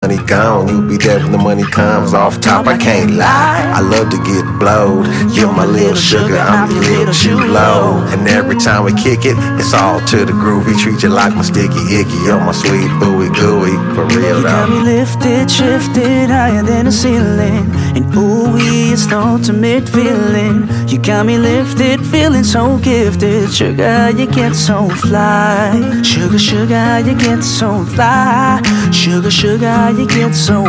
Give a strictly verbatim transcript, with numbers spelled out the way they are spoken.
money gone, you'll be there when the money comes. Off top, I can't lie, I love to get blowed. You're my little sugar, I'm your little chulo. And every time we kick it, it's all to the groovy. Treat you like my sticky icky, you're my sweet ooey gooey. For real though. You got me lifted, shifted higher than the ceiling. And ooey, it's the ultimate feeling. You got me lifted, feeling so gifted. Sugar, you get so fly. Sugar, sugar, you get so fly. Sugar, sugar, you get so